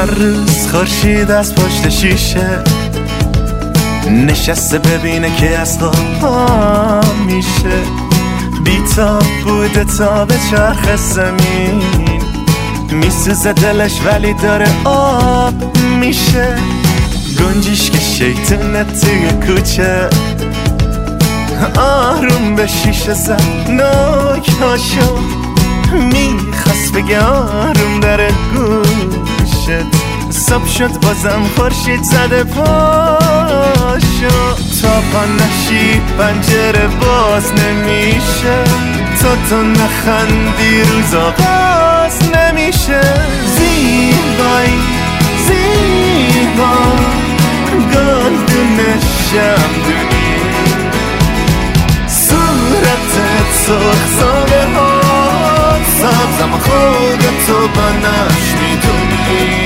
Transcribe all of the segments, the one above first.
هر روز خورشید از پشت شیشه نشسته ببینه که از خواب میشه، بی‌تاب بوده تا به چرخ زمین، میسوزه دلش ولی داره آب میشه. گنجیش که شیطونه توی کوچه آروم به شیشه زد ناکاشو، میخواست بگه آروم داره گوشت. صبح شد بازم خورشید زده پاشو، تا پا نشی پنجره باز نمیشه، تو نخندی روز آغاز نمیشه. زیبایی زیبا گلدون شمدونی، صورتت سرخ ساله ها سبزم خودتو بنش میدونی.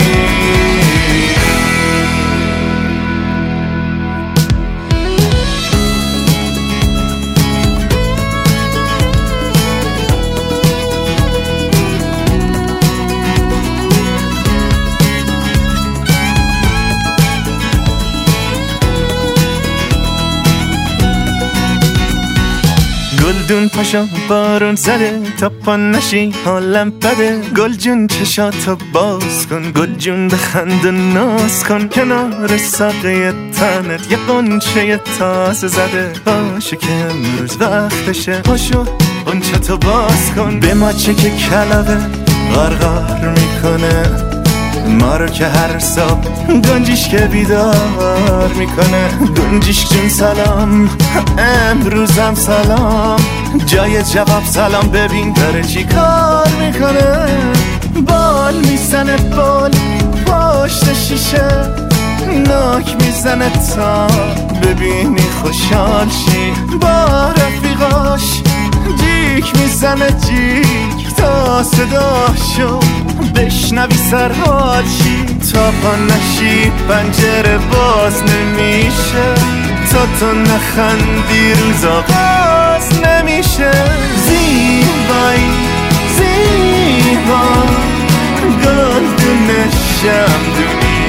گلدون پاشا بارون زده، تا پا نشی حالم بده. گل جون چشاتو باز کن، گل جون بخند و ناز کن. کنار ساقه تنت یه قنچه تازه زده، باشه که امروز وقتشه. پاشو قنچه تو باز کن، به ماچه که کلاغه غرغر میکنه، ما رو که هر صبح گنجیش که بیدار میکنه. گنجیش جون سلام، امروزم سلام، جای جواب سلام ببین داره چی کار میکنه. بال میزنه بال پشت شیشه، ناک میزنه تا ببینی خوشحال شی. با رفیقاش جیک میزنه جیک تا صداشو بشنوی سرحال شی. تا پا نشی پنجره باز نمیشه، تا نخندی روز آغاز نمیشه. زیبایی زیبا گلدون شمدونی،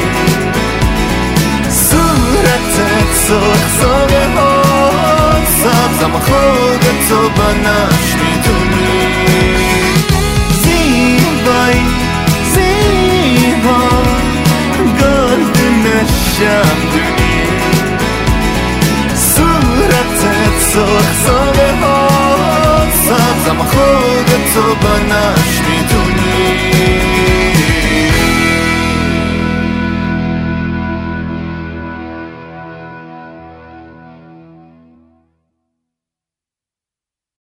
صورتت سرخ ساله ها سبزم خودتو بنش میدونی.